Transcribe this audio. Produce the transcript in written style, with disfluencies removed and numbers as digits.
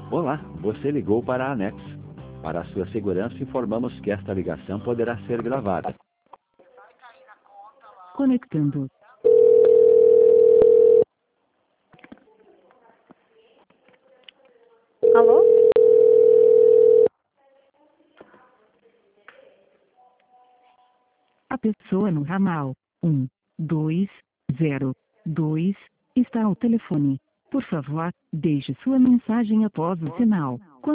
Olá, você ligou para a Anex. Para a sua segurança, informamos que esta ligação poderá ser gravada. Conectando. Alô? A pessoa no ramal 1202 está ao telefone. Por favor, deixe sua mensagem após o sinal.